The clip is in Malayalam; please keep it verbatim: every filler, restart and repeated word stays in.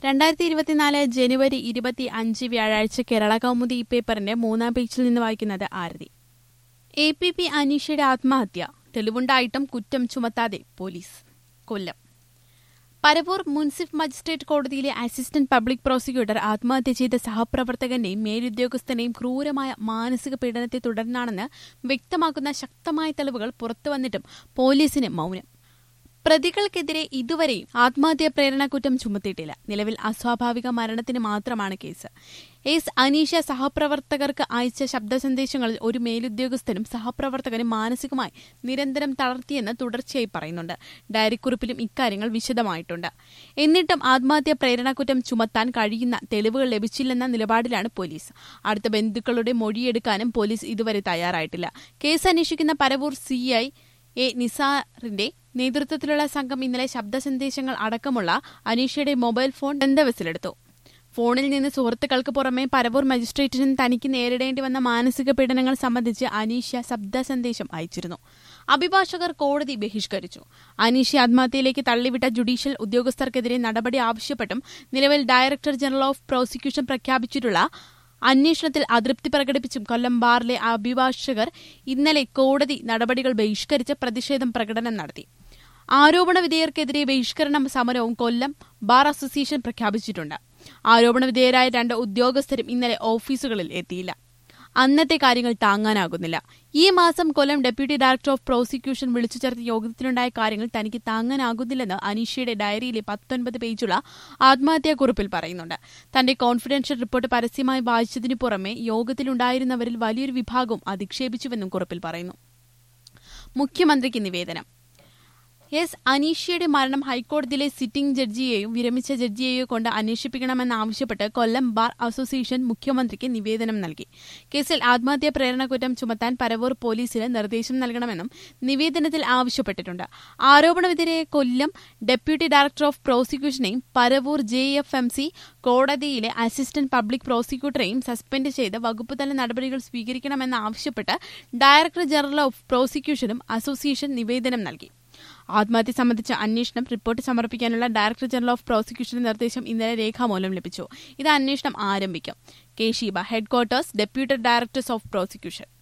രണ്ടായിരത്തി ഇരുപത്തിനാല് ജനുവരി ഇരുപത്തി അഞ്ച് വ്യാഴാഴ്ച കേരള കൗമുദി ഈ പേപ്പറിന്റെ മൂന്നാം പേജിൽ നിന്ന് വായിക്കുന്നത് ആരതി. എ പി പി അനീഷയുടെ ആത്മഹത്യ തെളിവുണ്ടായിട്ടും കുറ്റം ചുമത്താതെ പോലീസ്. കൊല്ലം പരവൂർ മുൻസിഫ് മജിസ്ട്രേറ്റ് കോടതിയിലെ അസിസ്റ്റന്റ് പബ്ലിക് പ്രോസിക്യൂട്ടർ ആത്മഹത്യ ചെയ്ത സഹപ്രവർത്തകന്റെയും മേലുദ്യോഗസ്ഥന്റെയും ക്രൂരമായ മാനസിക പീഡനത്തെ തുടർന്നാണെന്ന് വ്യക്തമാക്കുന്ന ശക്തമായ തെളിവുകൾ പുറത്തുവന്നിട്ടും പോലീസിന് മൌനം. പ്രതികൾക്കെതിരെ ഇതുവരെയും ആത്മഹത്യാ പ്രേരണ കുറ്റം ചുമത്തിയിട്ടില്ല. നിലവിൽ അസ്വാഭാവിക മരണത്തിന് മാത്രമാണ് കേസ്. എസ് അനീഷ സഹപ്രവർത്തകർക്ക് അയച്ച ശബ്ദ സന്ദേശങ്ങളിൽ ഒരു മേലുദ്യോഗസ്ഥനും സഹപ്രവർത്തകനും മാനസികമായി നിരന്തരം തളർത്തിയെന്ന് തുടർച്ചയായി പറയുന്നുണ്ട്. ഡയറിക്കുറിപ്പിലും ഇക്കാര്യങ്ങൾ വിശദമായിട്ടുണ്ട്. എന്നിട്ടും ആത്മഹത്യാ പ്രേരണ കുറ്റം ചുമത്താൻ കഴിയുന്ന തെളിവുകൾ ലഭിച്ചില്ലെന്ന നിലപാടിലാണ് പോലീസ്. അടുത്ത ബന്ധുക്കളുടെ മൊഴിയെടുക്കാനും പോലീസ് ഇതുവരെ തയ്യാറായിട്ടില്ല. കേസ് അന്വേഷിക്കുന്ന പരവൂർ സി ഐ എ നിസാറിന്റെ നേതൃത്വത്തിലുള്ള സംഘം ഇന്നലെ ശബ്ദ സന്ദേശങ്ങൾ അടക്കമുള്ള അനീഷയുടെ മൊബൈൽ ഫോൺ ബന്ധവസിലെടുത്തു. ഫോണിൽ നിന്ന് സുഹൃത്തുക്കൾക്ക് പുറമെ പരവൂർ മജിസ്ട്രേറ്റിനും തനിക്ക് നേരിടേണ്ടി വന്ന മാനസിക പീഡനങ്ങൾ സംബന്ധിച്ച് അനീഷ ശബ്ദ സന്ദേശം അയച്ചിരുന്നു. അഭിഭാഷകർ കോടതി ബഹിഷ്കരിച്ചു. അനീഷ ആത്മഹത്യയിലേക്ക് തള്ളിവിട്ട ജുഡീഷ്യൽ ഉദ്യോഗസ്ഥർക്കെതിരെ നടപടി ആവശ്യപ്പെട്ടും നിലവിൽ ഡയറക്ടർ ജനറൽ ഓഫ് പ്രോസിക്യൂഷൻ പ്രഖ്യാപിച്ചിട്ടുള്ള അന്വേഷണത്തിൽ അതൃപ്തി പ്രകടിപ്പിച്ചും കൊല്ലം ബാറിലെ അഭിഭാഷകർ ഇന്നലെ കോടതി നടപടികൾ ബഹിഷ്കരിച്ച് പ്രതിഷേധം പ്രകടനം നടത്തി. ആരോപണ വിധേയർക്കെതിരെ ബഹിഷ്കരണ സമരവും കൊല്ലം ബാർ അസോസിയേഷൻ പ്രഖ്യാപിച്ചിട്ടുണ്ട്. ആരോപണ വിധേയരായ രണ്ട് ഉദ്യോഗസ്ഥരും ഇന്നലെ ഓഫീസുകളിൽ എത്തിയില്ല. അന്നത്തെ കാര്യങ്ങൾ താങ്ങാനാകുന്നില്ല. ഈ മാസം Kollam deputy director of prosecution വിളിച്ചു ചേർത്ത യോഗത്തിലുണ്ടായ കാര്യങ്ങൾ തനിക്ക് താങ്ങാനാകുന്നില്ലെന്ന് അനീഷയുടെ ഡയറിയിലെ പത്തൊൻപത് പേജുള്ള ആത്മഹത്യാക്കുറിപ്പിൽ പറയുന്നുണ്ട്. തന്റെ കോൺഫിഡൻഷ്യൽ റിപ്പോർട്ട് പരസ്യമായി വായിച്ചതിനു പുറമെ യോഗത്തിലുണ്ടായിരുന്നവരിൽ വലിയൊരു വിഭാഗവും അധിക്ഷേപിച്ചുവെന്നും കുറിപ്പിൽ പറയുന്നു. മുഖ്യമന്ത്രിക്ക് നിവേദനം. എസ് അനീഷയുടെ മരണം ഹൈക്കോടതിയിലെ സിറ്റിംഗ് ജഡ്ജിയെയോ വിരമിച്ച ജഡ്ജിയെയോ കൊണ്ട് അന്വേഷിപ്പിക്കണമെന്നാവശ്യപ്പെട്ട് കൊല്ലം ബാർ അസോസിയേഷൻ മുഖ്യമന്ത്രിക്ക് നിവേദനം നൽകി. കേസിൽ ആത്മഹത്യാ പ്രേരണ കുറ്റം ചുമത്താൻ പരവൂർ പോലീസിന് നിർദ്ദേശം നൽകണമെന്നും നിവേദനത്തിൽ ആവശ്യപ്പെട്ടിട്ടുണ്ട്. ആരോപണവിധേയരായ കൊല്ലം ഡെപ്യൂട്ടി ഡയറക്ടർ ഓഫ് പ്രോസിക്യൂഷനെയും Paravur J F M C കോടതിയിലെ അസിസ്റ്റന്റ് പബ്ലിക് പ്രോസിക്യൂട്ടറെയും സസ്പെൻഡ് ചെയ്ത് വകുപ്പുതല നടപടികൾ സ്വീകരിക്കണമെന്നാവശ്യപ്പെട്ട് ഡയറക്ടർ ജനറൽ ഓഫ് പ്രോസിക്യൂഷനും അസോസിയേഷൻ നിവേദനം നൽകി. ആത്മഹത്യ സംബന്ധിച്ച അന്വേഷണം റിപ്പോർട്ട് സമർപ്പിക്കാനുള്ള ഡയറക്ടർ ജനറൽ ഓഫ് പ്രോസിക്യൂഷന്റെ നിർദ്ദേശം ഇന്നലെ രേഖാമൂലം ലഭിച്ചു. ഇത് അന്വേഷണം ആരംഭിക്കും. K Sheeba, headquarters, deputy directors of prosecution.